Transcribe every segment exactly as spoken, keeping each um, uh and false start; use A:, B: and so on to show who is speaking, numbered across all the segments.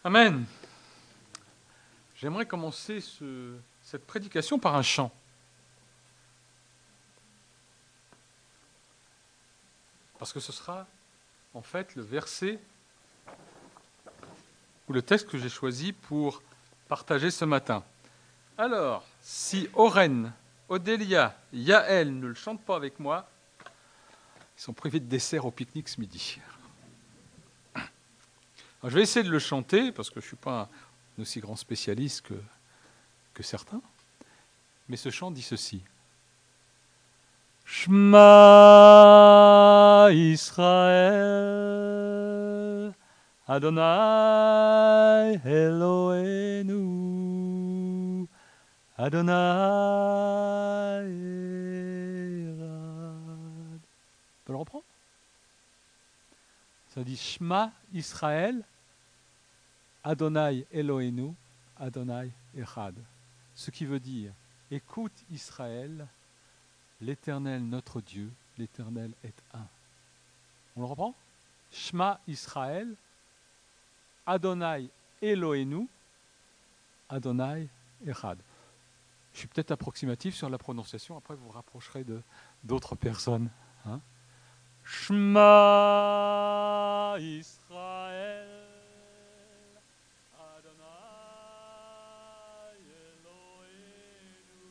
A: Amen. J'aimerais commencer ce, cette prédication par un chant. Parce que ce sera en fait le verset ou le texte que j'ai choisi pour partager ce matin. Alors, si Oren, Odélia, Yaël ne le chantent pas avec moi, ils sont privés de dessert au pique-nique ce midi. Alors, je vais essayer de le chanter, parce que je ne suis pas un aussi grand spécialiste que, que certains. Mais ce chant dit ceci. Shema Israël, Adonai Eloheinu, Adonai Erad. On peut le reprendre? Ça dit Shema Israël, Adonai Eloheinu, Adonai Echad. Ce qui veut dire, écoute Israël, l'Éternel notre Dieu, l'Éternel est un. On le reprend? Shema Israël, Adonai Eloheinu, Adonai Echad. Je suis peut-être approximatif sur la prononciation, après vous vous rapprocherez de, d'autres personnes. Hein? Shema Israël, Adonai Eloheinu,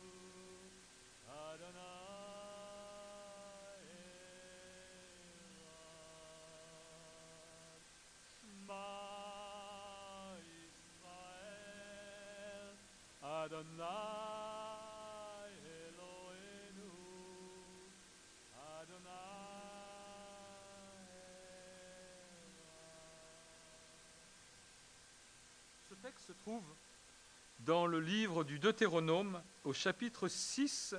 A: Adonai Erad. Shema Israël, Adonai Eloheinu, Adonai. Ce texte se trouve dans le livre du Deutéronome au chapitre six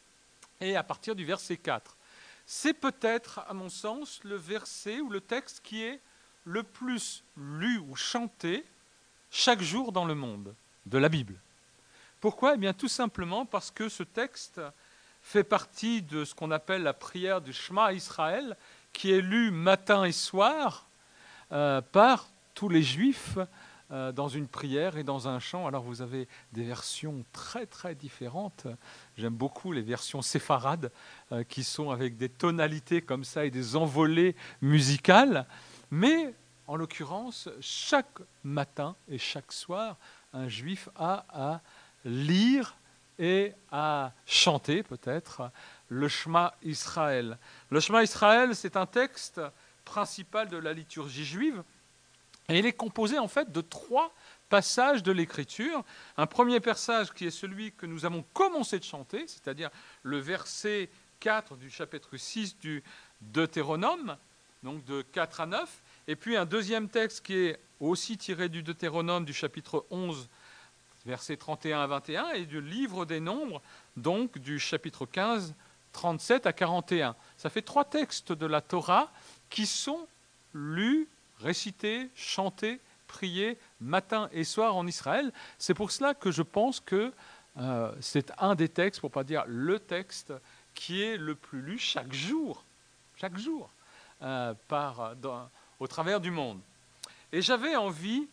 A: et à partir du verset quatre. C'est peut-être, à mon sens, le verset ou le texte qui est le plus lu ou chanté chaque jour dans le monde de la Bible. Pourquoi ? Eh bien, tout simplement parce que ce texte fait partie de ce qu'on appelle la prière du Shema Israël, qui est lue matin et soir euh, par tous les Juifs euh, dans une prière et dans un chant. Alors vous avez des versions très très différentes. J'aime beaucoup les versions séfarades euh, qui sont avec des tonalités comme ça et des envolées musicales. Mais en l'occurrence, chaque matin et chaque soir, un Juif a à lire et à chanter peut-être le Shema Israël. Le Shema Israël, c'est un texte principal de la liturgie juive et il est composé en fait de trois passages de l'Écriture. Un premier passage qui est celui que nous avons commencé de chanter, c'est-à-dire le verset quatre du chapitre six du Deutéronome, donc de quatre à neuf, et puis un deuxième texte qui est aussi tiré du Deutéronome du chapitre onze, versets trente et un à vingt et un, et du livre des Nombres, donc du chapitre quinze, trente-sept à quarante et un. Ça fait trois textes de la Torah qui sont lus, récités, chantés, priés, matin et soir en Israël. C'est pour cela que je pense que euh, c'est un des textes, pour ne pas dire le texte, qui est le plus lu chaque jour, chaque jour, euh, par, dans, au travers du monde. Et j'avais envie,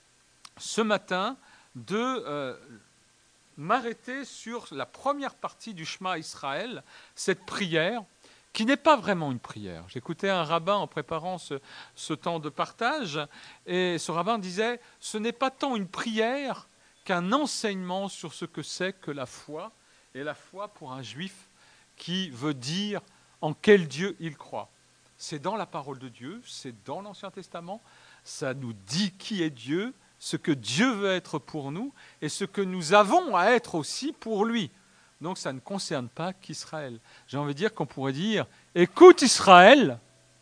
A: ce matin, de euh, m'arrêter sur la première partie du Shema Israël, cette prière, qui n'est pas vraiment une prière. J'écoutais un rabbin en préparant ce, ce temps de partage, et ce rabbin disait « Ce n'est pas tant une prière qu'un enseignement sur ce que c'est que la foi, et la foi pour un juif qui veut dire en quel Dieu il croit. » C'est dans la parole de Dieu, c'est dans l'Ancien Testament, ça nous dit qui est Dieu, ce que Dieu veut être pour nous et ce que nous avons à être aussi pour lui. Donc ça ne concerne pas qu'Israël. J'ai envie de dire qu'on pourrait dire « Écoute Israël,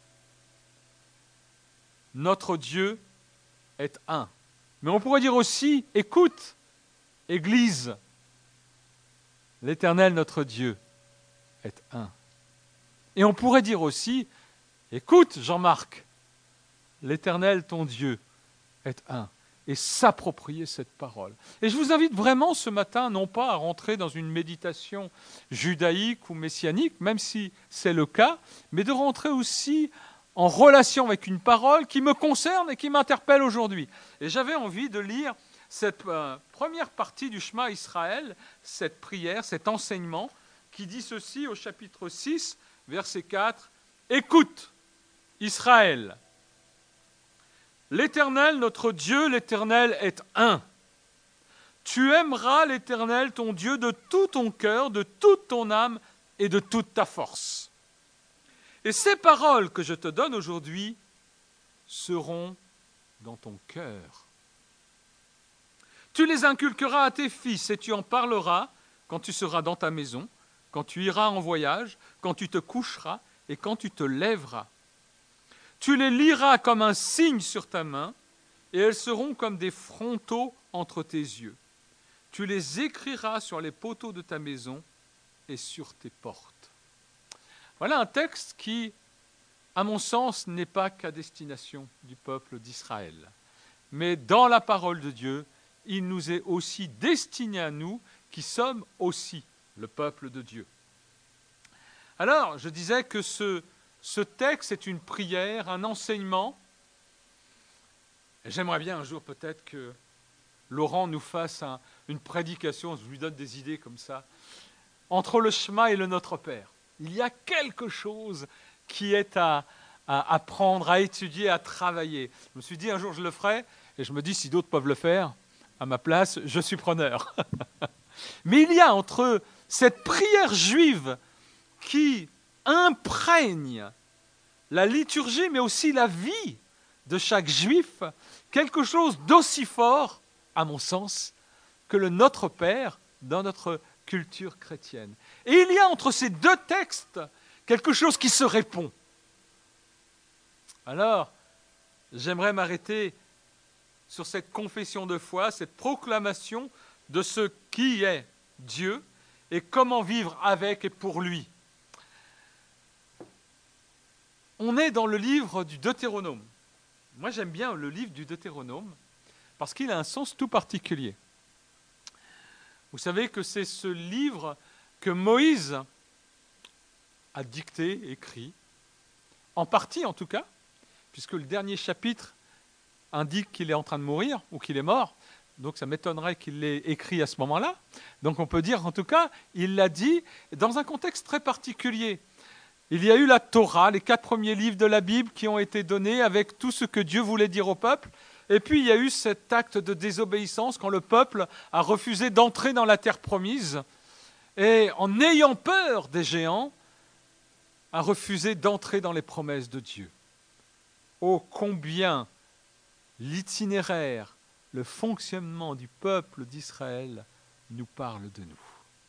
A: notre Dieu est un. » Mais on pourrait dire aussi « Écoute, Église, l'Éternel notre Dieu est un. » Et on pourrait dire aussi « Écoute Jean-Marc, l'Éternel ton Dieu est un. » Et s'approprier cette parole. Et je vous invite vraiment ce matin, non pas à rentrer dans une méditation judaïque ou messianique, même si c'est le cas, mais de rentrer aussi en relation avec une parole qui me concerne et qui m'interpelle aujourd'hui. Et j'avais envie de lire cette euh, première partie du Shema Israël, cette prière, cet enseignement, qui dit ceci au chapitre six, verset quatre. « Écoute, Israël, l'Éternel, notre Dieu, l'Éternel est un. Tu aimeras l'Éternel, ton Dieu, de tout ton cœur, de toute ton âme et de toute ta force. Et ces paroles que je te donne aujourd'hui seront dans ton cœur. Tu les inculqueras à tes fils et tu en parleras quand tu seras dans ta maison, quand tu iras en voyage, quand tu te coucheras et quand tu te lèveras. Tu les liras comme un signe sur ta main et elles seront comme des frontaux entre tes yeux. Tu les écriras sur les poteaux de ta maison et sur tes portes. » Voilà un texte qui, à mon sens, n'est pas qu'à destination du peuple d'Israël. Mais dans la parole de Dieu, il nous est aussi destiné à nous, qui sommes aussi le peuple de Dieu. Alors, je disais que ce, ce texte est une prière, un enseignement. Et j'aimerais bien un jour peut-être que Laurent nous fasse un, une prédication, je lui donne des idées comme ça, entre le Shema et le Notre Père. Il y a quelque chose qui est à, à apprendre, à étudier, à travailler. Je me suis dit un jour je le ferai, et je me dis si d'autres peuvent le faire, à ma place, je suis preneur. Mais il y a entre cette prière juive qui imprègne la liturgie, mais aussi la vie de chaque juif, quelque chose d'aussi fort, à mon sens, que le Notre Père dans notre culture chrétienne. Et il y a entre ces deux textes quelque chose qui se répond. Alors, j'aimerais m'arrêter sur cette confession de foi, cette proclamation de ce qui est Dieu et comment vivre avec et pour lui. On est dans le livre du Deutéronome. Moi, j'aime bien le livre du Deutéronome parce qu'il a un sens tout particulier. Vous savez que c'est ce livre que Moïse a dicté, écrit, en partie en tout cas, puisque le dernier chapitre indique qu'il est en train de mourir ou qu'il est mort, donc ça m'étonnerait qu'il l'ait écrit à ce moment-là. Donc on peut dire en tout cas, il l'a dit dans un contexte très particulier. Il y a eu la Torah, les quatre premiers livres de la Bible qui ont été donnés avec tout ce que Dieu voulait dire au peuple. Et puis il y a eu cet acte de désobéissance quand le peuple a refusé d'entrer dans la terre promise et en ayant peur des géants, a refusé d'entrer dans les promesses de Dieu. Oh, combien l'itinéraire, le fonctionnement du peuple d'Israël nous parle de nous.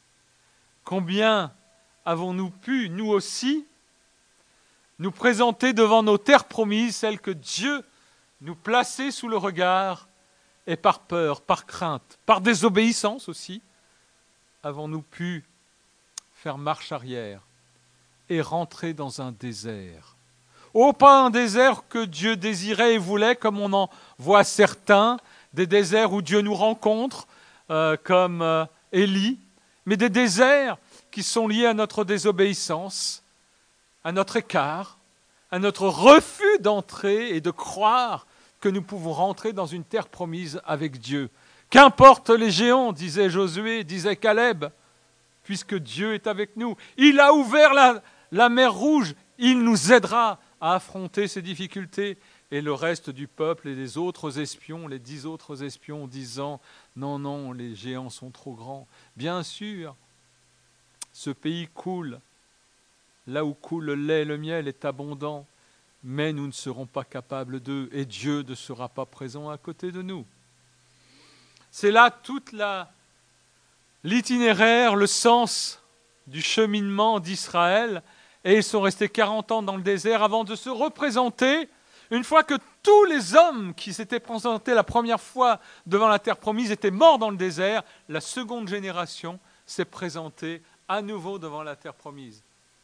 A: Combien avons-nous pu, nous aussi, nous présenter devant nos terres promises, celles que Dieu nous plaçait sous le regard, et par peur, par crainte, par désobéissance aussi, avons-nous pu faire marche arrière et rentrer dans un désert. Oh, pas un désert que Dieu désirait et voulait, comme on en voit certains, des déserts où Dieu nous rencontre, euh, comme euh, Élie, mais des déserts qui sont liés à notre désobéissance, à notre écart, à notre refus d'entrer et de croire que nous pouvons rentrer dans une terre promise avec Dieu. Qu'importe les géants, disait Josué, disait Caleb, puisque Dieu est avec nous. Il a ouvert la, la mer Rouge, il nous aidera à affronter ces difficultés. Et le reste du peuple et les autres espions, les dix autres espions, disant « Non, non, les géants sont trop grands. » Bien sûr, ce pays coule, là où coule le lait et le miel est abondant, mais nous ne serons pas capables d'eux, et Dieu ne sera pas présent à côté de nous. C'est là toute la, l'itinéraire, le sens du cheminement d'Israël, et ils sont restés quarante ans dans le désert avant de se représenter, une fois que tous les hommes qui s'étaient présentés la première fois devant la terre promise étaient morts dans le désert, la seconde génération s'est présentée à nouveau devant la terre promise.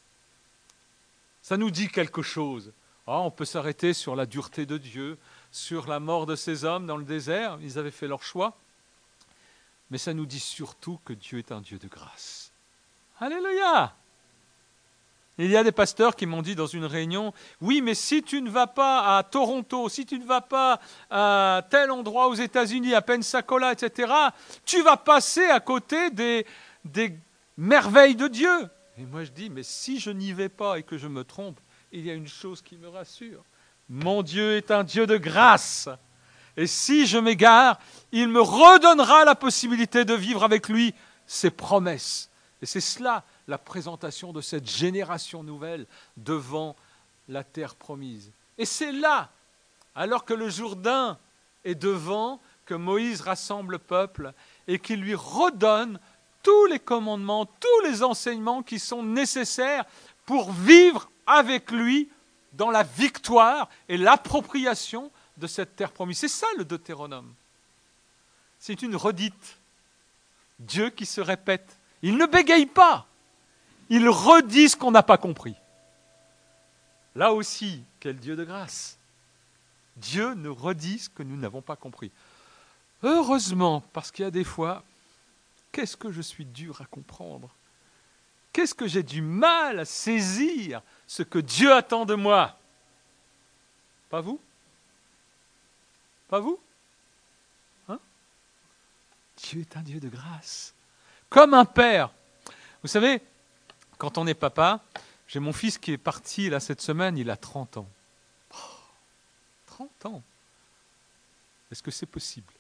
A: Ça nous dit quelque chose. Oh, on peut s'arrêter sur la dureté de Dieu, sur la mort de ces hommes dans le désert, ils avaient fait leur choix. Mais ça nous dit surtout que Dieu est un Dieu de grâce. Alléluia! Il y a des pasteurs qui m'ont dit dans une réunion, oui, mais si tu ne vas pas à Toronto, si tu ne vas pas à tel endroit aux États-Unis, à Pensacola, et cetera, tu vas passer à côté des, des merveilles de Dieu. Et moi je dis, mais si je n'y vais pas et que je me trompe, il y a une chose qui me rassure. Mon Dieu est un Dieu de grâce. Et si je m'égare, il me redonnera la possibilité de vivre avec lui ses promesses. Et c'est cela, la présentation de cette génération nouvelle devant la terre promise. Et c'est là, alors que le Jourdain est devant, que Moïse rassemble le peuple et qu'il lui redonne tous les commandements, tous les enseignements qui sont nécessaires pour vivre avec lui dans la victoire et l'appropriation de cette terre promise. C'est ça le Deutéronome. C'est une redite. Dieu qui se répète. Il ne bégaye pas. Il redit ce qu'on n'a pas compris. Là aussi, quel Dieu de grâce. Dieu nous redit ce que nous n'avons pas compris. Heureusement, parce qu'il y a des fois, qu'est-ce que je suis dur à comprendre. Qu'est-ce que j'ai du mal à saisir ce que Dieu attend de moi. Pas vous? Pas vous? Hein? Dieu est un Dieu de grâce. Comme un père. Vous savez, quand on est papa, j'ai mon fils qui est parti là cette semaine, il a trente ans. Oh, trente ans. Est-ce que c'est possible?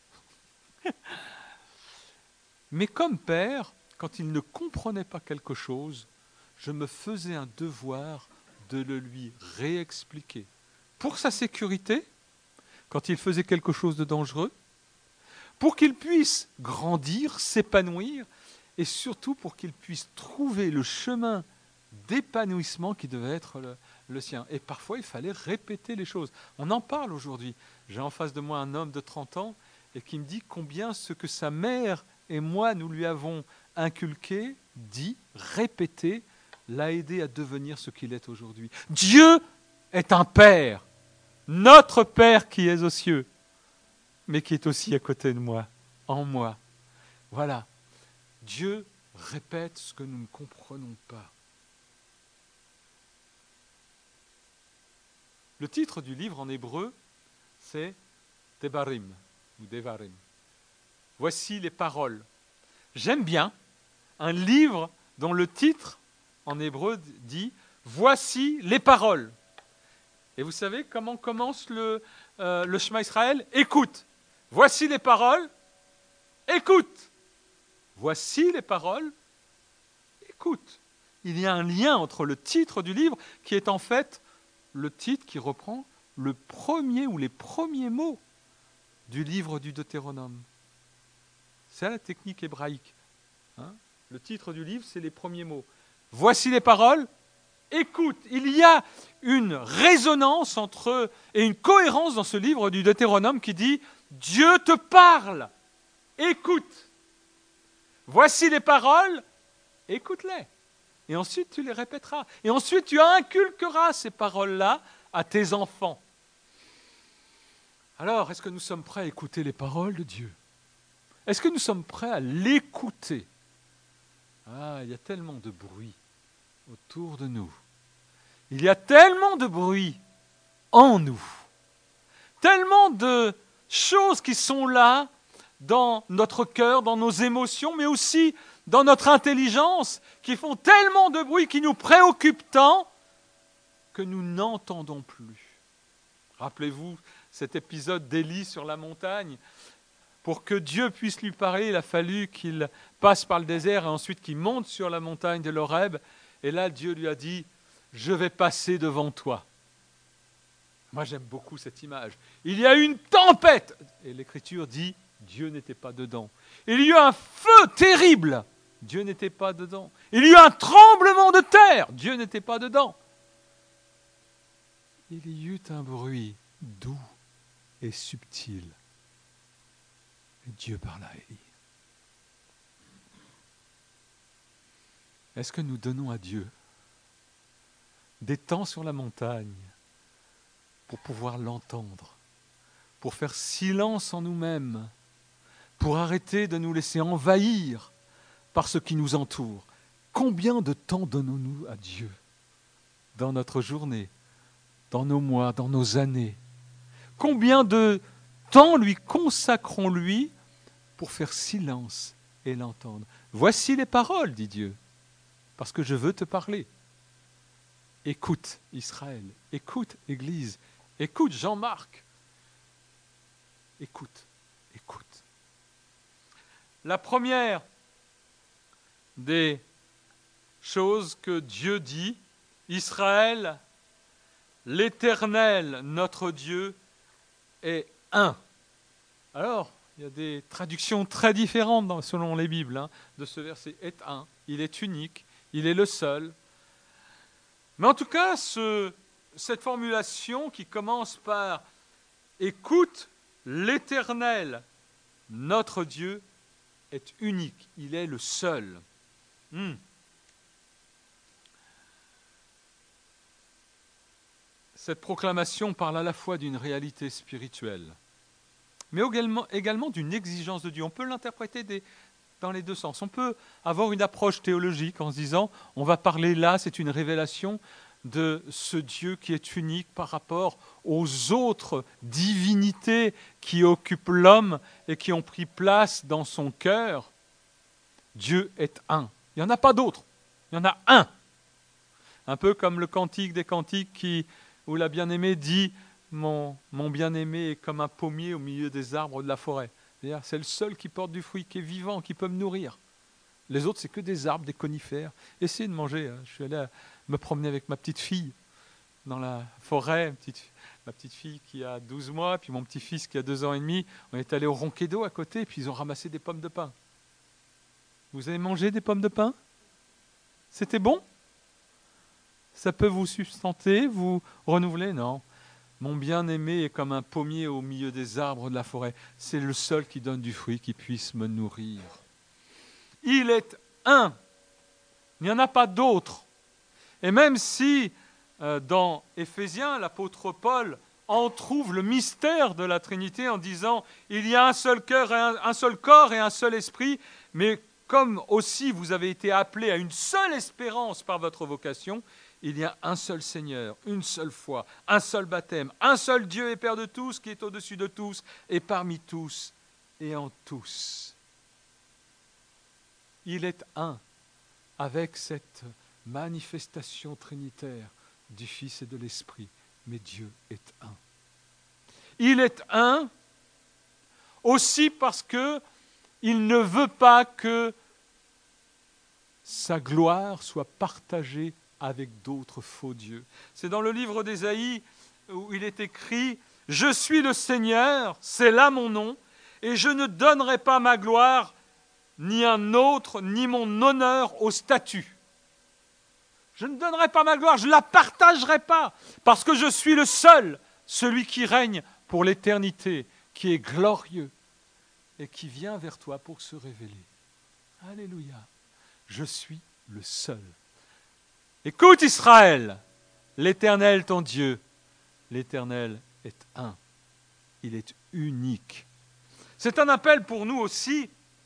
A: Mais comme père, quand il ne comprenait pas quelque chose, je me faisais un devoir de le lui réexpliquer. Pour sa sécurité, quand il faisait quelque chose de dangereux, pour qu'il puisse grandir, s'épanouir, et surtout pour qu'il puisse trouver le chemin d'épanouissement qui devait être le, le sien. Et parfois, il fallait répéter les choses. On en parle aujourd'hui. J'ai en face de moi un homme de trente ans et qui me dit combien ce que sa mère et moi, nous lui avons inculqué, dit, répété, l'a aidé à devenir ce qu'il est aujourd'hui. Dieu est un Père, notre Père qui est aux cieux, mais qui est aussi à côté de moi, en moi. Voilà. Dieu répète ce que nous ne comprenons pas. Le titre du livre en hébreu, c'est Devarim, ou Devarim. Voici les paroles. J'aime bien un livre dont le titre en hébreu dit « Voici les paroles ». Et vous savez comment commence le, euh, le Shema Israël? Écoute. Voici les paroles. Écoute. Voici les paroles. Écoute. Il y a un lien entre le titre du livre qui est en fait le titre qui reprend le premier ou les premiers mots du livre du Deutéronome. C'est la technique hébraïque. Hein? Le titre du livre, c'est les premiers mots. Voici les paroles. Écoute, il y a une résonance entre et une cohérence dans ce livre du Deutéronome qui dit Dieu te parle, écoute. Voici les paroles, écoute-les. Et ensuite tu les répéteras. Et ensuite tu inculqueras ces paroles-là à tes enfants. Alors, est-ce que nous sommes prêts à écouter les paroles de Dieu? Est-ce que nous sommes prêts à l'écouter? Ah, il y a tellement de bruit autour de nous. Il y a tellement de bruit en nous. Tellement de choses qui sont là dans notre cœur, dans nos émotions, mais aussi dans notre intelligence, qui font tellement de bruit, qui nous préoccupent tant, que nous n'entendons plus. Rappelez-vous cet épisode d'Élie sur la montagne. Pour que Dieu puisse lui parler, il a fallu qu'il passe par le désert et ensuite qu'il monte sur la montagne de l'Horeb. Et là, Dieu lui a dit, je vais passer devant toi. Moi, j'aime beaucoup cette image. Il y a eu une tempête. Et l'Écriture dit, Dieu n'était pas dedans. Il y a eu un feu terrible. Dieu n'était pas dedans. Il y a eu un tremblement de terre. Dieu n'était pas dedans. Il y eut un bruit doux et subtil. Et Dieu parla à Élie. Est-ce que nous donnons à Dieu des temps sur la montagne pour pouvoir l'entendre, pour faire silence en nous-mêmes, pour arrêter de nous laisser envahir par ce qui nous entoure? Combien de temps donnons-nous à Dieu? dans notre journée, dans nos mois, dans nos années? Combien de temps lui consacrons-lui pour faire silence et l'entendre? Voici les paroles, dit Dieu, parce que je veux te parler. Écoute Israël, écoute Église, écoute Jean-Marc, écoute, écoute. La première des choses que Dieu dit, Israël, l'Éternel, notre Dieu, est un. Alors, il y a des traductions très différentes dans, selon les Bibles hein, de ce verset. Est un, il est unique, il est le seul. Mais en tout cas, ce, cette formulation qui commence par « Écoute, l'Éternel, notre Dieu, est unique, il est le seul. Hmm. » Cette proclamation parle à la fois d'une réalité spirituelle, mais également, également d'une exigence de Dieu. On peut l'interpréter des, dans les deux sens. On peut avoir une approche théologique en se disant, on va parler là, c'est une révélation de ce Dieu qui est unique par rapport aux autres divinités qui occupent l'homme et qui ont pris place dans son cœur. Dieu est un. Il n'y en a pas d'autre. Il y en a un. Un peu comme le cantique des cantiques qui, où la bien-aimée dit mon, mon bien-aimé est comme un pommier au milieu des arbres de la forêt. C'est-à-dire, c'est le seul qui porte du fruit, qui est vivant, qui peut me nourrir. Les autres, c'est que des arbres, des conifères. Essayez de manger. Je suis allé à me promener avec ma petite fille dans la forêt, petite, ma petite fille qui a douze mois, puis mon petit-fils qui a deux ans et demi. On est allé au Ronquedo à côté, puis ils ont ramassé des pommes de pin. Vous avez mangé des pommes de pin? C'était bon? Ça peut vous sustenter, vous renouveler? Non. Mon bien-aimé est comme un pommier au milieu des arbres de la forêt. C'est le seul qui donne du fruit qui puisse me nourrir. Il est un. Il n'y en a pas d'autre. Et même si, euh, dans Éphésiens, l'apôtre Paul en trouve le mystère de la Trinité en disant « Il y a un seul cœur, et un, un seul corps et un seul esprit, mais comme aussi vous avez été appelés à une seule espérance par votre vocation, il y a un seul Seigneur, une seule foi, un seul baptême, un seul Dieu et Père de tous, qui est au-dessus de tous, et parmi tous, et en tous. » Il est un, avec cette manifestation trinitaire du Fils et de l'Esprit, mais Dieu est un. Il est un aussi parce que il ne veut pas que sa gloire soit partagée avec d'autres faux dieux. C'est dans le livre d'Ésaïe où il est écrit « Je suis le Seigneur, c'est là mon nom, et je ne donnerai pas ma gloire, ni un autre, ni mon honneur aux statues. » Je ne donnerai pas ma gloire, je ne la partagerai pas, parce que je suis le seul, celui qui règne pour l'éternité, qui est glorieux et qui vient vers toi pour se révéler. Alléluia. Je suis le seul. Écoute Israël, l'Éternel ton Dieu, l'Éternel est un. Il est unique. C'est un appel pour nous aussi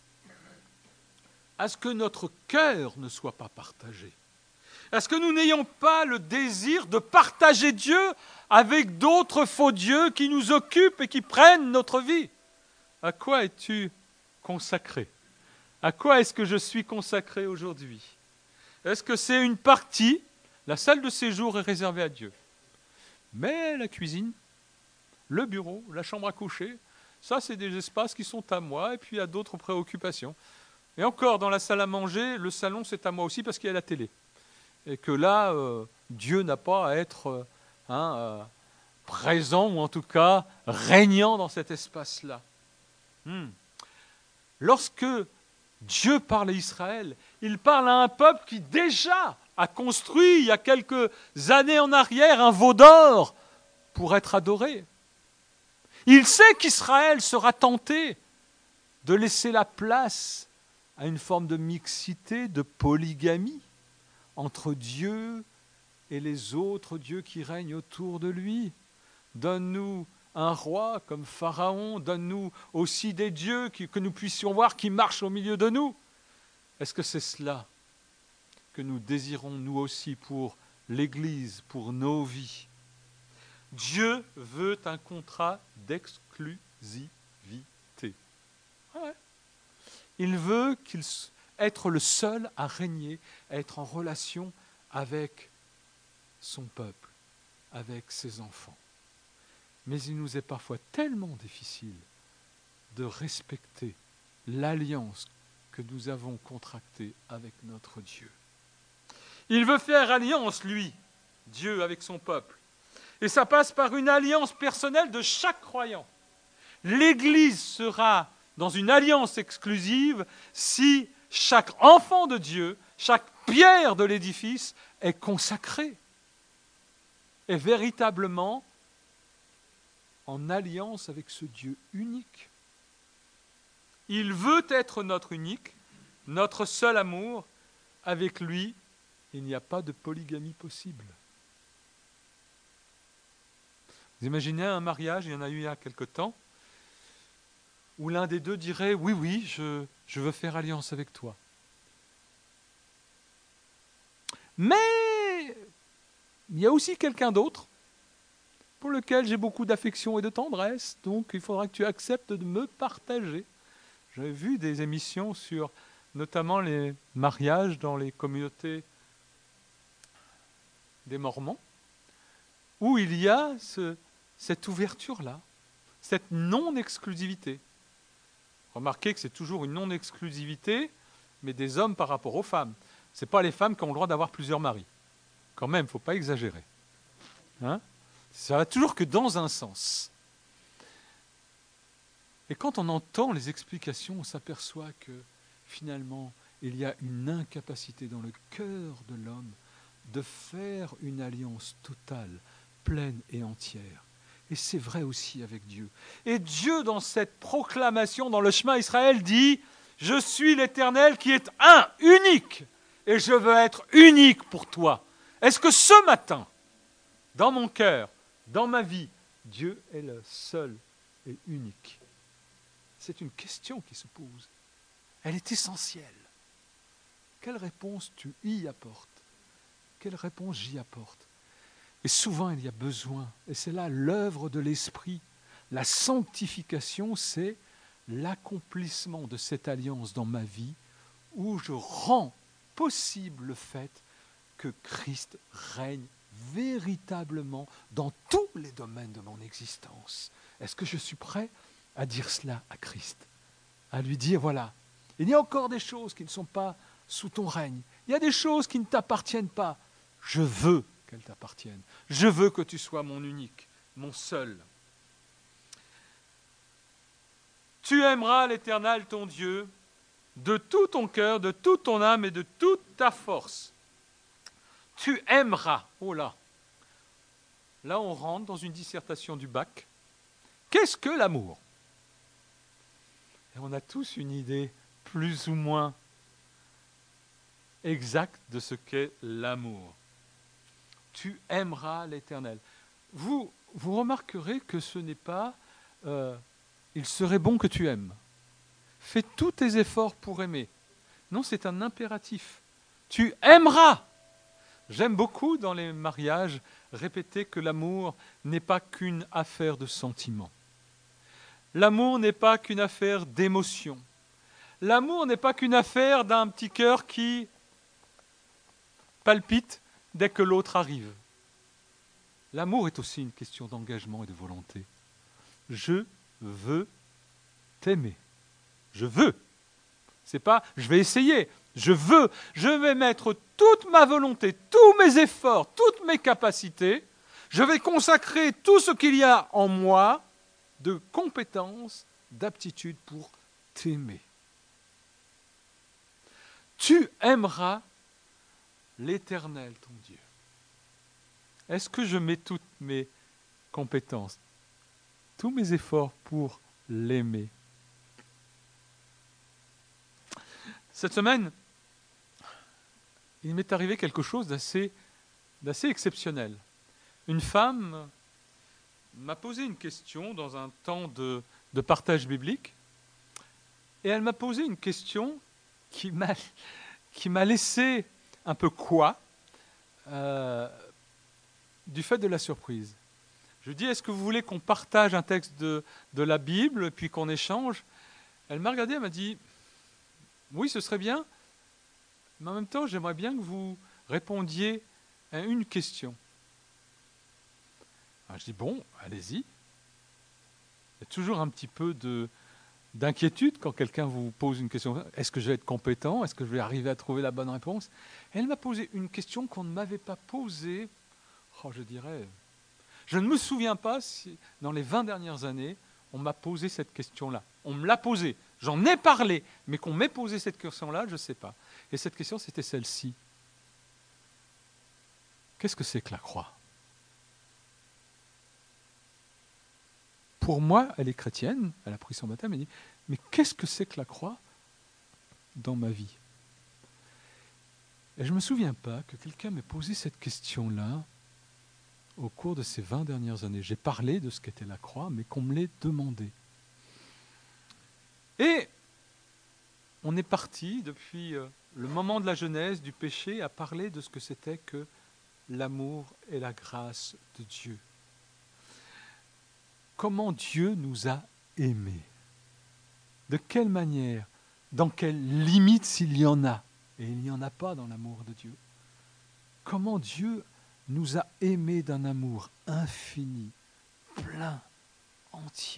A: à ce que notre cœur ne soit pas partagé. Est-ce que nous n'ayons pas le désir de partager Dieu avec d'autres faux dieux qui nous occupent et qui prennent notre vie? À quoi es-tu consacré? À quoi est-ce que je suis consacré aujourd'hui? Est-ce que c'est une partie? La salle de séjour est réservée à Dieu. Mais la cuisine, le bureau, la chambre à coucher, ça c'est des espaces qui sont à moi et puis il y a d'autres préoccupations. Et encore, dans la salle à manger, le salon c'est à moi aussi parce qu'il y a la télé. Et que là, euh, Dieu n'a pas à être euh, hein, euh, présent, ou en tout cas régnant dans cet espace-là. Hmm. Lorsque Dieu parle à Israël, il parle à un peuple qui déjà a construit, il y a quelques années en arrière, un veau d'or pour être adoré. Il sait qu'Israël sera tenté de laisser la place à une forme de mixité, de polygamie, entre Dieu et les autres dieux qui règnent autour de lui. Donne-nous un roi comme Pharaon, donne-nous aussi des dieux qui, que nous puissions voir qui marchent au milieu de nous. Est-ce que c'est cela que nous désirons nous aussi pour l'Église, pour nos vies. Dieu veut un contrat d'exclusivité. Ouais. Il veut qu'il, être le seul à régner, à être en relation avec son peuple, avec ses enfants. Mais il nous est parfois tellement difficile de respecter l'alliance que nous avons contractée avec notre Dieu. Il veut faire alliance, lui, Dieu, avec son peuple. Et ça passe par une alliance personnelle de chaque croyant. L'Église sera dans une alliance exclusive si chaque enfant de Dieu, chaque pierre de l'édifice est consacrée, est véritablement en alliance avec ce Dieu unique. Il veut être notre unique, notre seul amour. Avec lui, il n'y a pas de polygamie possible. Vous imaginez un mariage, il y en a eu il y a quelque temps, où l'un des deux dirait « Oui, oui, je, je veux faire alliance avec toi. » Mais il y a aussi quelqu'un d'autre pour lequel j'ai beaucoup d'affection et de tendresse, donc il faudra que tu acceptes de me partager. J'avais vu des émissions sur notamment les mariages dans les communautés des Mormons, où il y a ce, cette ouverture-là, cette non-exclusivité. Remarquez que c'est toujours une non-exclusivité, mais des hommes par rapport aux femmes. Ce n'est pas les femmes qui ont le droit d'avoir plusieurs maris. Quand même, il ne faut pas exagérer. Hein ? Ça va toujours que dans un sens. Et quand on entend les explications, on s'aperçoit que finalement, il y a une incapacité dans le cœur de l'homme de faire une alliance totale, pleine et entière. Et c'est vrai aussi avec Dieu. Et Dieu, dans cette proclamation, dans le chemin Israël, dit « Je suis l'Éternel qui est un, unique, et je veux être unique pour toi. » Est-ce que ce matin, dans mon cœur, dans ma vie, Dieu est le seul et unique? C'est une question qui se pose. Elle est essentielle. Quelle réponse tu y apportes? Quelle réponse j'y apporte? Et souvent, il y a besoin, et c'est là l'œuvre de l'Esprit. La sanctification, c'est l'accomplissement de cette alliance dans ma vie, où je rends possible le fait que Christ règne véritablement dans tous les domaines de mon existence. Est-ce que je suis prêt à dire cela à Christ? À lui dire, voilà, il y a encore des choses qui ne sont pas sous ton règne. Il y a des choses qui ne t'appartiennent pas. Je veux qu'elles t'appartiennent. Je veux que tu sois mon unique, mon seul. Tu aimeras l'Éternel ton Dieu de tout ton cœur, de toute ton âme et de toute ta force. Tu aimeras. Oh là. Là, on rentre dans une dissertation du bac. Qu'est-ce que l'amour? Et on a tous une idée plus ou moins exacte de ce qu'est l'amour. Tu aimeras l'Éternel. Vous, vous remarquerez que ce n'est pas euh, « il serait bon que tu aimes ». Fais tous tes efforts pour aimer. Non, c'est un impératif. Tu aimeras. J'aime beaucoup dans les mariages répéter que l'amour n'est pas qu'une affaire de sentiments. L'amour n'est pas qu'une affaire d'émotion. L'amour n'est pas qu'une affaire d'un petit cœur qui palpite dès que l'autre arrive. L'amour est aussi une question d'engagement et de volonté. Je veux t'aimer. Je veux. C'est pas je vais essayer. Je veux. Je vais mettre toute ma volonté, tous mes efforts, toutes mes capacités. Je vais consacrer tout ce qu'il y a en moi de compétences, d'aptitudes pour t'aimer. Tu aimeras l'Éternel, ton Dieu. Est-ce que je mets toutes mes compétences, tous mes efforts pour l'aimer? Cette semaine, il m'est arrivé quelque chose d'assez, d'assez exceptionnel. Une femme m'a posé une question dans un temps de, de partage biblique, et elle m'a posé une question qui m'a, qui m'a laissé un peu quoi. euh, du fait de la surprise. Je lui dis, est-ce que vous voulez qu'on partage un texte de, de la Bible, puis qu'on échange? Elle m'a regardé, elle m'a dit, oui, ce serait bien, mais en même temps, j'aimerais bien que vous répondiez à une question. Alors, je dis, bon, allez-y. Il y a toujours un petit peu de, d'inquiétude quand quelqu'un vous pose une question. Est-ce que je vais être compétent? Est-ce que je vais arriver à trouver la bonne réponse? Et elle m'a posé une question qu'on ne m'avait pas posée, oh, je dirais... Je ne me souviens pas si, dans les vingt dernières années, on m'a posé cette question-là. On me l'a posée. J'en ai parlé, mais qu'on m'ait posé cette question-là, je ne sais pas. Et cette question, c'était celle-ci. Qu'est-ce que c'est que la croix? Pour moi, elle est chrétienne, elle a pris son baptême, elle dit, mais qu'est-ce que c'est que la croix dans ma vie? Et je ne me souviens pas que quelqu'un m'ait posé cette question-là au cours de ces vingt dernières années. J'ai parlé de ce qu'était la croix, mais qu'on me l'ait demandé. Et on est parti, depuis le moment de la Genèse, du péché, à parler de ce que c'était que l'amour et la grâce de Dieu. Comment Dieu nous a aimés. De quelle manière, dans quelles limites s'il y en a, et il n'y en a pas dans l'amour de Dieu. Comment Dieu nous a aimés d'un amour infini, plein, entier.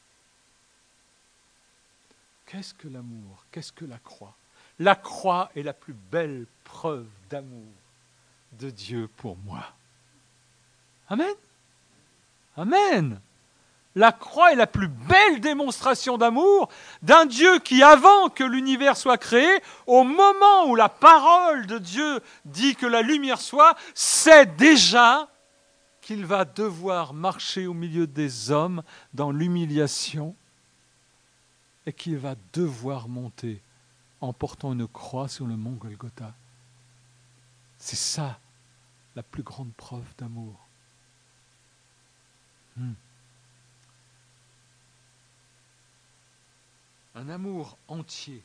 A: Qu'est-ce que l'amour? Qu'est-ce que la croix? La croix est la plus belle preuve d'amour de Dieu pour moi. Amen. Amen. La croix est la plus belle démonstration d'amour d'un Dieu qui, avant que l'univers soit créé, au moment où la parole de Dieu dit que la lumière soit, sait déjà qu'il va devoir marcher au milieu des hommes dans l'humiliation et qu'il va devoir monter en portant une croix sur le mont Golgotha. C'est ça la plus grande preuve d'amour. Hmm. Un amour entier.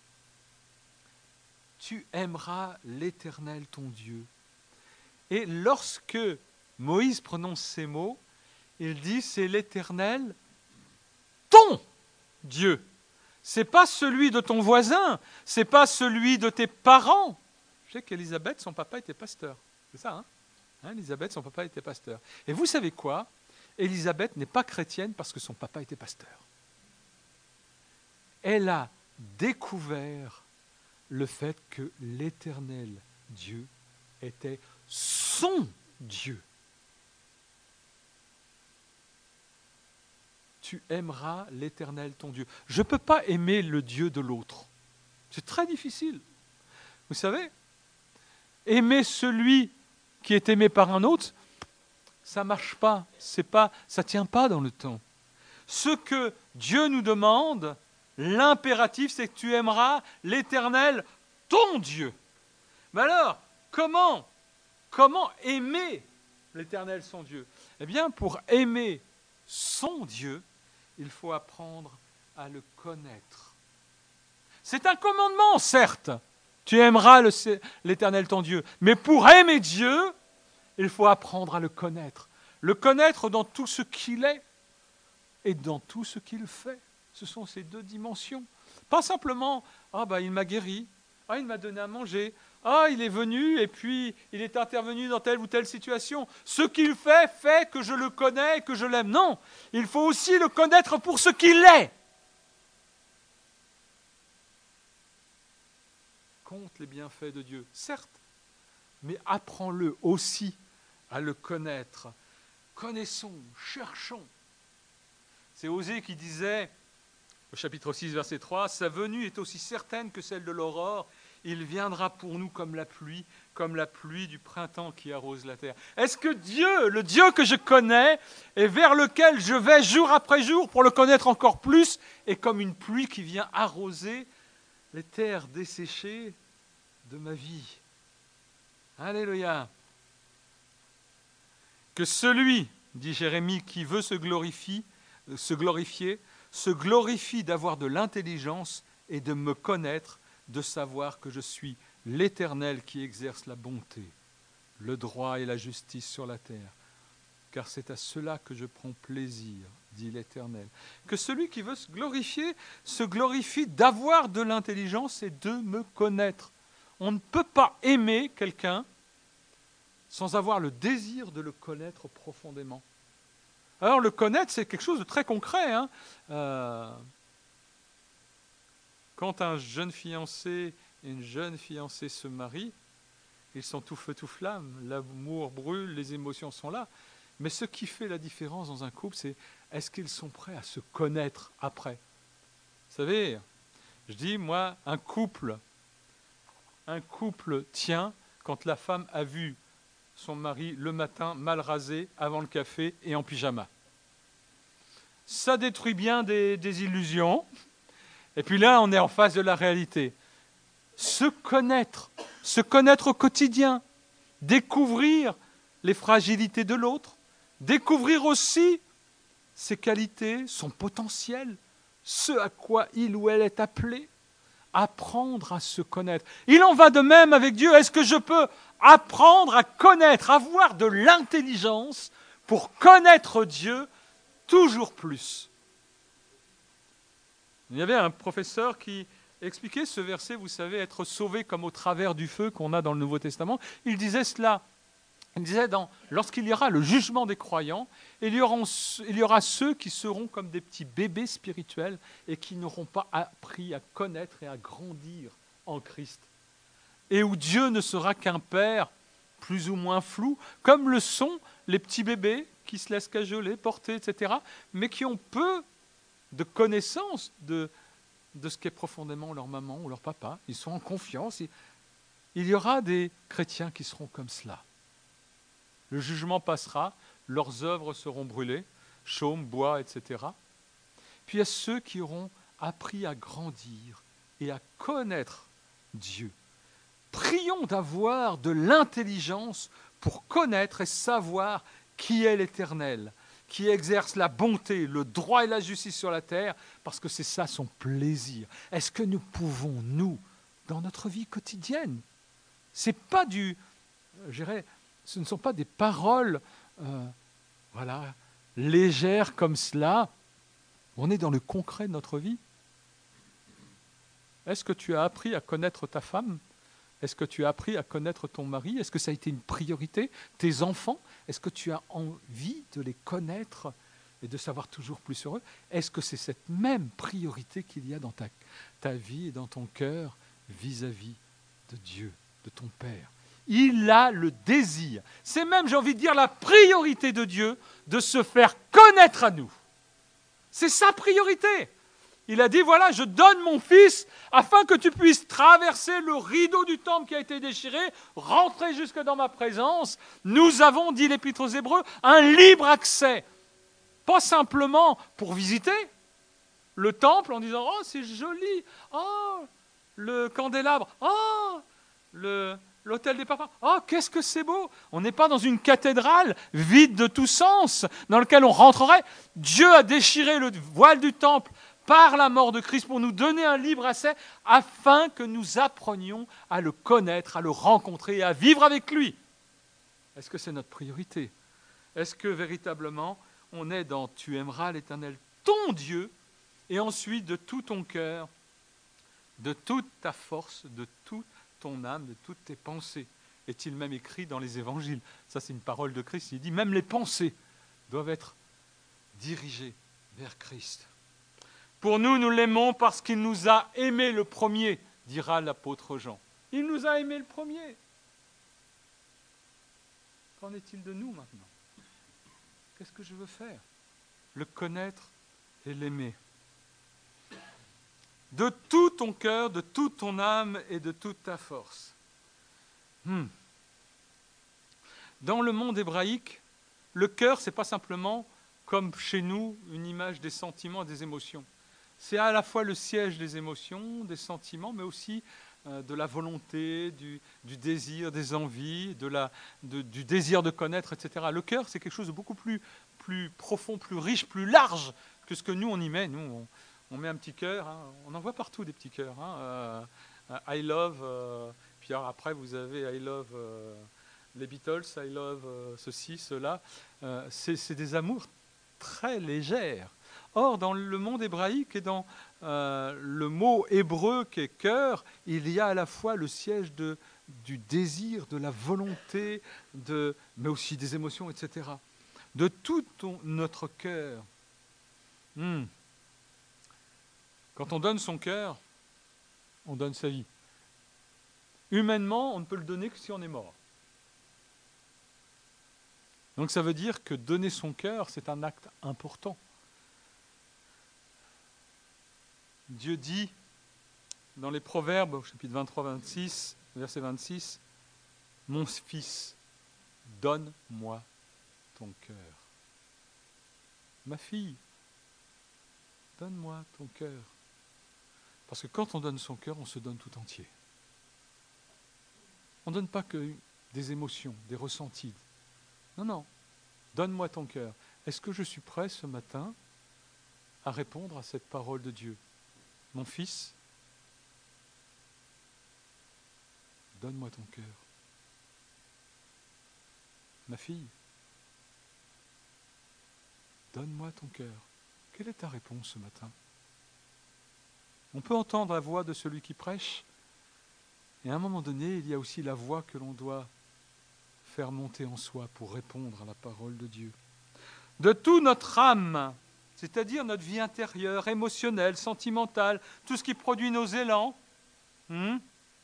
A: Tu aimeras l'Éternel ton Dieu. Et lorsque Moïse prononce ces mots, il dit c'est l'Éternel ton Dieu. C'est pas celui de ton voisin, c'est pas celui de tes parents. Je sais qu'Élisabeth, son papa était pasteur. C'est ça, hein, hein Élisabeth, son papa était pasteur. Et vous savez quoi? Élisabeth n'est pas chrétienne parce que son papa était pasteur. Elle a découvert le fait que l'Éternel Dieu était son Dieu. Tu aimeras l'Éternel ton Dieu. Je ne peux pas aimer le Dieu de l'autre. C'est très difficile. Vous savez, aimer celui qui est aimé par un autre, ça ne marche pas. C'est pas, ça ne tient pas dans le temps. Ce que Dieu nous demande, l'impératif, c'est que tu aimeras l'Éternel, ton Dieu. Mais alors, comment, comment aimer l'Éternel, son Dieu? Eh bien, pour aimer son Dieu, il faut apprendre à le connaître. C'est un commandement, certes. Tu aimeras le, l'Éternel, ton Dieu. Mais pour aimer Dieu, il faut apprendre à le connaître. Le connaître dans tout ce qu'il est et dans tout ce qu'il fait. Ce sont ces deux dimensions. Pas simplement, ah ben il m'a guéri, ah il m'a donné à manger, ah il est venu et puis il est intervenu dans telle ou telle situation. Ce qu'il fait, fait que je le connais et que je l'aime. Non, il faut aussi le connaître pour ce qu'il est. Compte les bienfaits de Dieu, certes, mais apprends-le aussi à le connaître. Connaissons, cherchons. C'est Osée qui disait, au chapitre six, verset trois, « Sa venue est aussi certaine que celle de l'aurore. Il viendra pour nous comme la pluie, comme la pluie du printemps qui arrose la terre. » Est-ce que Dieu, le Dieu que je connais, et vers lequel je vais jour après jour pour le connaître encore plus, est comme une pluie qui vient arroser les terres desséchées de ma vie? Alléluia. Que celui, dit Jérémie, qui veut se glorifier, se glorifier, se glorifie d'avoir de l'intelligence et de me connaître, de savoir que je suis l'Éternel qui exerce la bonté, le droit et la justice sur la terre. Car c'est à cela que je prends plaisir, dit l'Éternel. Que celui qui veut se glorifier, se glorifie d'avoir de l'intelligence et de me connaître. On ne peut pas aimer quelqu'un sans avoir le désir de le connaître profondément. Alors le connaître, c'est quelque chose de très concret. Hein. Euh, quand un jeune fiancé et une jeune fiancée se marient, ils sont tout feu, tout flamme, l'amour brûle, les émotions sont là. Mais ce qui fait la différence dans un couple, c'est est-ce qu'ils sont prêts à se connaître après ? Vous savez, je dis, moi, un couple, un couple tient quand la femme a vu son mari le matin mal rasé, avant le café et en pyjama. Ça détruit bien des, des illusions. Et puis là, on est en face de la réalité. Se connaître, se connaître au quotidien, découvrir les fragilités de l'autre, découvrir aussi ses qualités, son potentiel, ce à quoi il ou elle est appelé, apprendre à se connaître. Il en va de même avec Dieu. Est-ce que je peux apprendre à connaître, avoir de l'intelligence pour connaître Dieu toujours plus ? Il y avait un professeur qui expliquait ce verset, vous savez, être sauvé comme au travers du feu qu'on a dans le Nouveau Testament. Il disait cela. Il disait, dans, lorsqu'il y aura le jugement des croyants, il y, aura, il y aura ceux qui seront comme des petits bébés spirituels et qui n'auront pas appris à connaître et à grandir en Christ. Et où Dieu ne sera qu'un père plus ou moins flou, comme le sont les petits bébés qui se laissent cajoler, porter, et cetera, mais qui ont peu de connaissance de, de ce qu'est profondément leur maman ou leur papa. Ils sont en confiance. Il, il y aura des chrétiens qui seront comme cela. Le jugement passera, leurs œuvres seront brûlées, chaume, bois, et cetera. Puis il y a ceux qui auront appris à grandir et à connaître Dieu. Prions d'avoir de l'intelligence pour connaître et savoir qui est l'Éternel, qui exerce la bonté, le droit et la justice sur la terre, parce que c'est ça son plaisir. Est-ce que nous pouvons, nous, dans notre vie quotidienne, c'est pas du, je dirais, ce ne sont pas des paroles euh, voilà, légères comme cela. On est dans le concret de notre vie. Est-ce que tu as appris à connaître ta femme ? Est-ce que tu as appris à connaître ton mari ? Est-ce que ça a été une priorité ? Tes enfants ? Est-ce que tu as envie de les connaître et de savoir toujours plus sur eux ? Est-ce que c'est cette même priorité qu'il y a dans ta, ta vie et dans ton cœur vis-à-vis de Dieu, de ton Père ? Il a le désir, c'est même, j'ai envie de dire, la priorité de Dieu de se faire connaître à nous. C'est sa priorité. Il a dit, voilà, je donne mon fils afin que tu puisses traverser le rideau du temple qui a été déchiré, rentrer jusque dans ma présence. Nous avons, dit l'Épître aux Hébreux, un libre accès. Pas simplement pour visiter le temple en disant, oh, c'est joli, oh, le candélabre, oh, le... l'autel des parfums. Oh, qu'est-ce que c'est beau! On n'est pas dans une cathédrale vide de tout sens dans laquelle on rentrerait. Dieu a déchiré le voile du temple par la mort de Christ pour nous donner un libre accès afin que nous apprenions à le connaître, à le rencontrer et à vivre avec lui. Est-ce que c'est notre priorité? Est-ce que véritablement on est dans « Tu aimeras l'Éternel, ton Dieu » et ensuite de tout ton cœur, de toute ta force, de toute ton âme, de toutes tes pensées. Est-il même écrit dans les évangiles? Ça, c'est une parole de Christ. Il dit même les pensées doivent être dirigées vers Christ. Pour nous, nous l'aimons parce qu'il nous a aimés le premier, dira l'apôtre Jean. Il nous a aimés le premier. Qu'en est-il de nous maintenant? Qu'est-ce que je veux faire? Le connaître et l'aimer. De tout ton cœur, de toute ton âme et de toute ta force. Hmm. Dans le monde hébraïque, le cœur, ce n'est pas simplement, comme chez nous, une image des sentiments et des émotions. C'est à la fois le siège des émotions, des sentiments, mais aussi euh, de la volonté, du, du désir, des envies, de la, de, du désir de connaître, et cetera. Le cœur, c'est quelque chose de beaucoup plus, plus profond, plus riche, plus large que ce que nous, on y met. Nous, on, on met un petit cœur, hein. On en voit partout des petits cœurs. Hein. Euh, I love, euh, puis alors après, vous avez I love... Euh, les Beatles, I love euh, ceci, cela, euh, c'est, c'est des amours très légères. Or, dans le monde hébraïque et dans euh, le mot hébreu qui est cœur, il y a à la fois le siège de, du désir, de la volonté, de, mais aussi des émotions, et cetera. De tout ton, notre cœur. Hmm. Quand on donne son cœur, on donne sa vie. Humainement, on ne peut le donner que si on est mort. Donc ça veut dire que donner son cœur, c'est un acte important. Dieu dit dans les Proverbes, au chapitre vingt-trois vingt-six, verset vingt-six, « Mon fils, donne-moi ton cœur. » Ma fille, donne-moi ton cœur. Parce que quand on donne son cœur, on se donne tout entier. On ne donne pas que des émotions, des ressentis. Non, non. Donne-moi ton cœur. Est-ce que je suis prêt ce matin à répondre à cette parole de Dieu ? Mon fils, donne-moi ton cœur. Ma fille, donne-moi ton cœur. Quelle est ta réponse ce matin ? On peut entendre la voix de celui qui prêche, et à un moment donné, il y a aussi la voix que l'on doit faire monter en soi pour répondre à la parole de Dieu. De toute notre âme, c'est-à-dire notre vie intérieure, émotionnelle, sentimentale, tout ce qui produit nos élans. Hmm?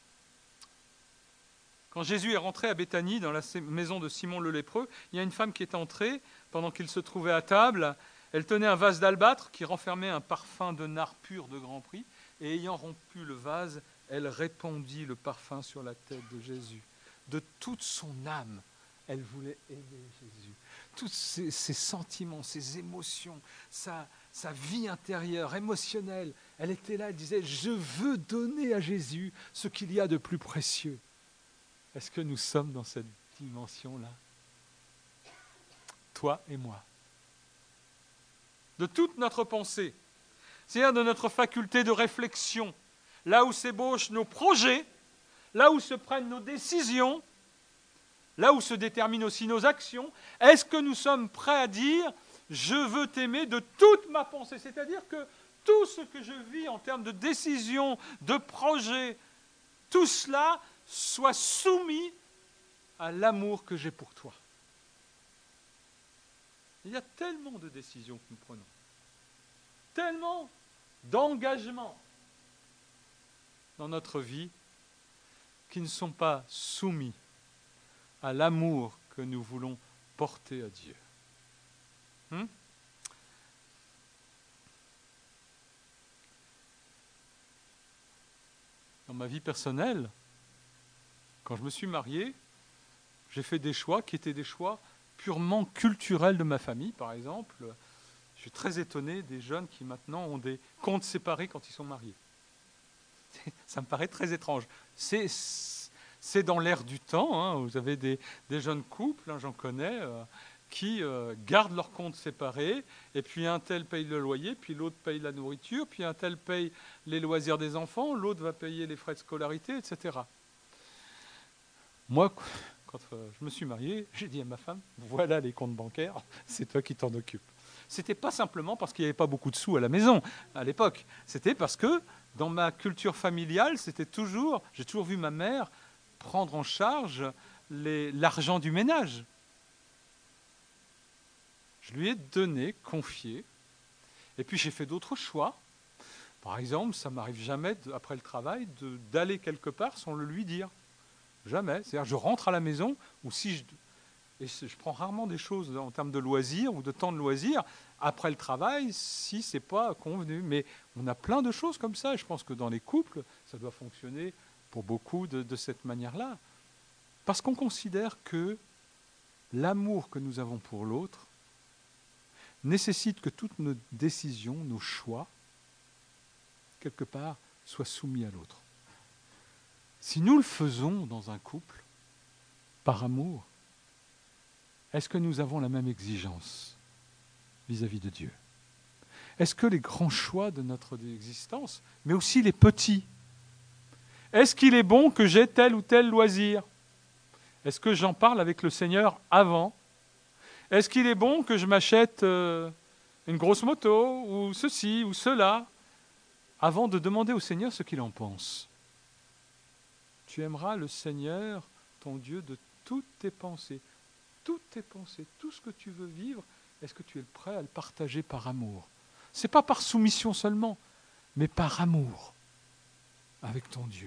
A: Quand Jésus est rentré à Béthanie, dans la maison de Simon le lépreux, il y a une femme qui est entrée pendant qu'il se trouvait à table. Elle tenait un vase d'albâtre qui renfermait un parfum de nard pur de grand prix, et ayant rompu le vase, elle répandit le parfum sur la tête de Jésus. De toute son âme, elle voulait aider Jésus. Tous ses, ses sentiments, ses émotions, sa, sa vie intérieure, émotionnelle, elle était là, elle disait, je veux donner à Jésus ce qu'il y a de plus précieux. Est-ce que nous sommes dans cette dimension-là ? Toi et moi. De toute notre pensée, c'est-à-dire de notre faculté de réflexion, là où s'ébauchent nos projets, là où se prennent nos décisions, là où se déterminent aussi nos actions, est-ce que nous sommes prêts à dire « je veux t'aimer de toute ma pensée », c'est-à-dire que tout ce que je vis en termes de décisions, de projets, tout cela soit soumis à l'amour que j'ai pour toi. Il y a tellement de décisions que nous prenons, tellement d'engagements dans notre vie qui ne sont pas soumis à l'amour que nous voulons porter à Dieu. Hmm? Dans ma vie personnelle, quand je me suis marié, j'ai fait des choix qui étaient des choix purement culturels de ma famille, par exemple. Je suis très étonné des jeunes qui maintenant ont des comptes séparés quand ils sont mariés. Ça me paraît très étrange. C'est, c'est dans l'air du temps. Hein. Vous avez des, des jeunes couples, hein, j'en connais, euh, qui euh, gardent leurs comptes séparés, et puis un tel paye le loyer, puis l'autre paye la nourriture, puis un tel paye les loisirs des enfants, l'autre va payer les frais de scolarité, et cetera. Moi, quand euh, je me suis marié, j'ai dit à ma femme, voilà les comptes bancaires, c'est toi qui t'en occupes. C'était pas simplement parce qu'il n'y avait pas beaucoup de sous à la maison à l'époque. C'était parce que dans ma culture familiale, c'était toujours, j'ai toujours vu ma mère prendre en charge les, l'argent du ménage. Je lui ai donné, confié, et puis j'ai fait d'autres choix. Par exemple, ça m'arrive jamais, de, après le travail, de, d'aller quelque part sans le lui dire. Jamais. C'est-à-dire, je rentre à la maison, ou si je... Et je prends rarement des choses en termes de loisirs ou de temps de loisirs après le travail si ce n'est pas convenu. Mais on a plein de choses comme ça. Et je pense que dans les couples, ça doit fonctionner pour beaucoup de, de cette manière-là. Parce qu'on considère que l'amour que nous avons pour l'autre nécessite que toutes nos décisions, nos choix, quelque part, soient soumis à l'autre. Si nous le faisons dans un couple, par amour, est-ce que nous avons la même exigence vis-à-vis de Dieu ? Est-ce que les grands choix de notre existence, mais aussi les petits, est-ce qu'il est bon que j'ai tel ou tel loisir ? Est-ce que j'en parle avec le Seigneur avant? Est-ce qu'il est bon que je m'achète euh, une grosse moto ou ceci ou cela avant de demander au Seigneur ce qu'il en pense? Tu aimeras le Seigneur, ton Dieu, de toutes tes pensées. Toutes tes pensées, tout ce que tu veux vivre, est-ce que tu es prêt à le partager par amour? Ce n'est pas par soumission seulement, mais par amour avec ton Dieu.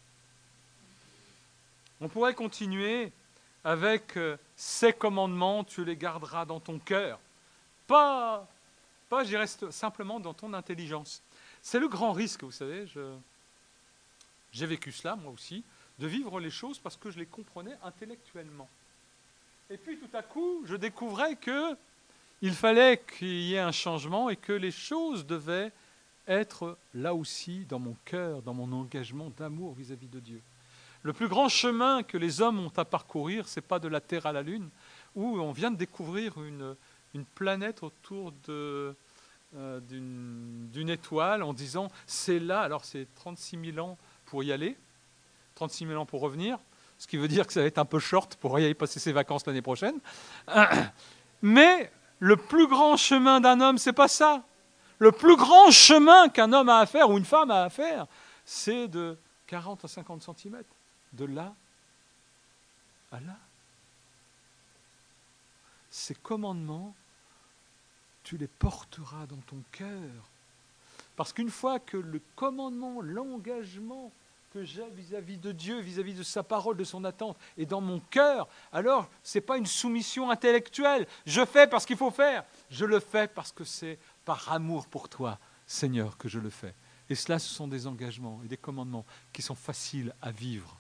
A: On pourrait continuer avec euh, ces commandements, tu les garderas dans ton cœur. Pas, pas j'y reste simplement dans ton intelligence. C'est le grand risque, vous savez, je, j'ai vécu cela moi aussi, de vivre les choses parce que je les comprenais intellectuellement. Et puis tout à coup, je découvrais qu'il fallait qu'il y ait un changement et que les choses devaient être là aussi dans mon cœur, dans mon engagement d'amour vis-à-vis de Dieu. Le plus grand chemin que les hommes ont à parcourir, ce n'est pas de la Terre à la Lune, où on vient de découvrir une, une planète autour de, euh, d'une, d'une étoile en disant c'est là, alors c'est trente-six mille ans pour y aller, trente-six mille ans pour revenir, ce qui veut dire que ça va être un peu short pour y aller passer ses vacances l'année prochaine. Mais le plus grand chemin d'un homme, c'est pas ça. Le plus grand chemin qu'un homme a à faire ou une femme a à faire, c'est de quarante à cinquante centimètres. De là à là. Ces commandements, tu les porteras dans ton cœur. Parce qu'une fois que le commandement, l'engagement que j'ai vis-à-vis de Dieu, vis-à-vis de sa parole, de son attente, est dans mon cœur, alors ce n'est pas une soumission intellectuelle. Je fais parce qu'il faut faire. Je le fais parce que c'est par amour pour toi, Seigneur, que je le fais. Et cela, ce sont des engagements et des commandements qui sont faciles à vivre.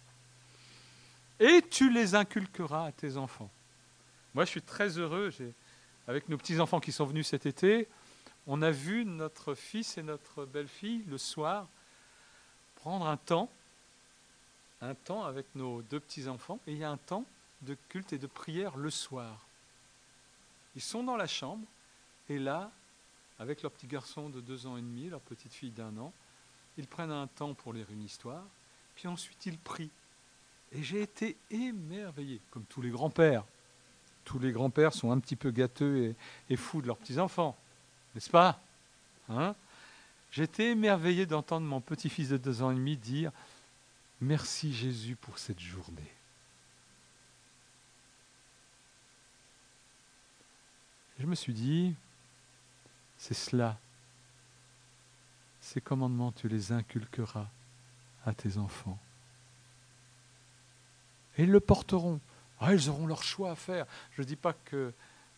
A: Et tu les inculqueras à tes enfants. Moi, je suis très heureux, j'ai, avec nos petits-enfants qui sont venus cet été, on a vu notre fils et notre belle-fille, le soir, prendre un temps, un temps avec nos deux petits-enfants, et il y a un temps de culte et de prière le soir. Ils sont dans la chambre, et là, avec leur petit garçon de deux ans et demi, leur petite fille d'un an, ils prennent un temps pour lire une histoire, puis ensuite ils prient. Et j'ai été émerveillé, comme tous les grands-pères. Tous les grands-pères sont un petit peu gâteux et, et fous de leurs petits-enfants, n'est-ce pas, hein? J'ai été émerveillé d'entendre mon petit-fils de deux ans et demi dire « Merci Jésus pour cette journée ». Je me suis dit, c'est cela. Ces commandements, tu les inculqueras à tes enfants. Et ils le porteront. Ah, ils auront leur choix à faire. Je ne dis pas que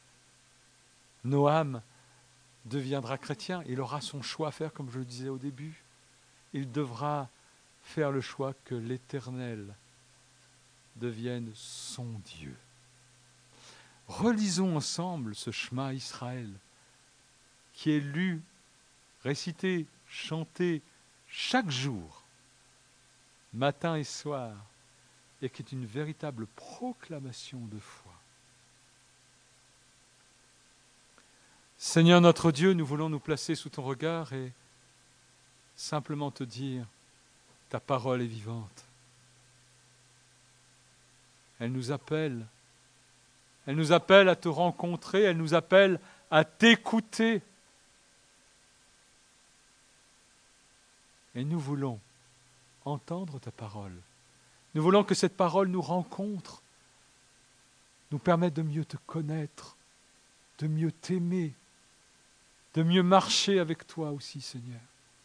A: Noam deviendra chrétien, il aura son choix à faire, comme je le disais au début. Il devra faire le choix que l'Éternel devienne son Dieu. Relisons ensemble ce Shema Israël qui est lu, récité, chanté chaque jour, matin et soir, et qui est une véritable proclamation de foi. Seigneur notre Dieu, nous voulons nous placer sous ton regard et simplement te dire, ta parole est vivante. Elle nous appelle, elle nous appelle à te rencontrer, elle nous appelle à t'écouter. Et nous voulons entendre ta parole. Nous voulons que cette parole nous rencontre, nous permette de mieux te connaître, de mieux t'aimer, de mieux marcher avec toi aussi, Seigneur.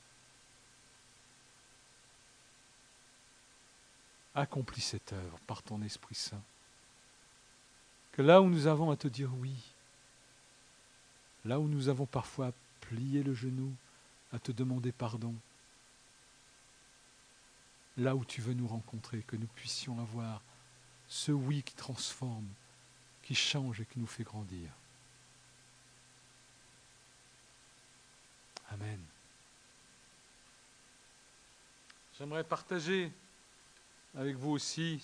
A: Accomplis cette œuvre par ton Esprit Saint. Que là où nous avons à te dire oui, là où nous avons parfois plié le genou à te demander pardon, là où tu veux nous rencontrer, que nous puissions avoir ce oui qui transforme, qui change et qui nous fait grandir. Amen. J'aimerais partager avec vous aussi